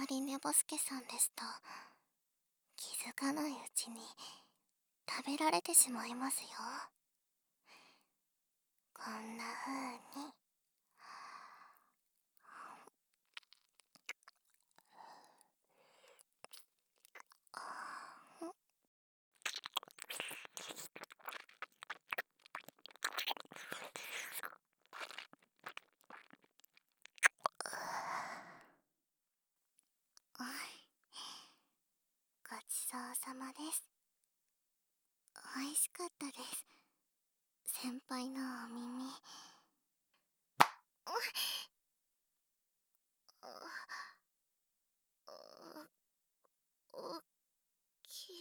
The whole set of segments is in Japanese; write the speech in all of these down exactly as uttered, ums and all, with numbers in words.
りねぼすけさんですと、気づかないうちに食べられてしまいますよ。こんな風に。ごちそうさまです。美味しかったです。先輩のお耳。大きい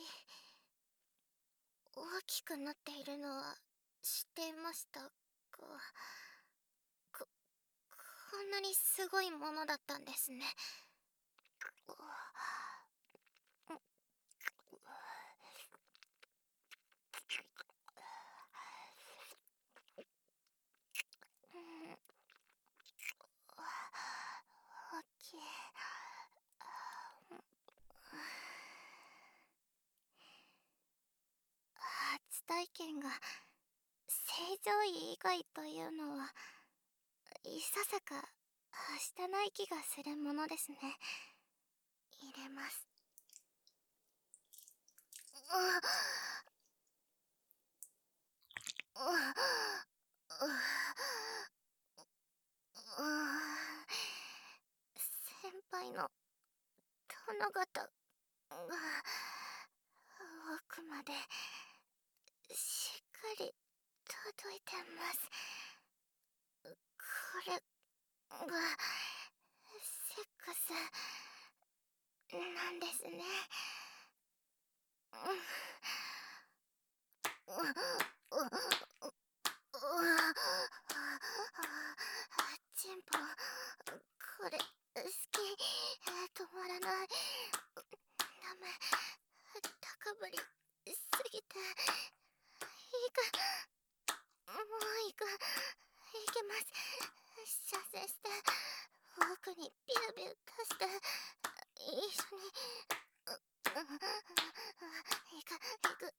大きくなっているのは知っていましたが、ここんなにすごいものだったんですね。大きい。初体験が正常位以外というのはいささかはしたない気がするものですね。入れます。先輩の殿方が奥までしっかり届いてます。これがセックスなんですね。チンポこれ好き止まらない。ダメ高ぶりすぎていくもういくいけます。射精して奥にビュービュー出して一緒にいくいく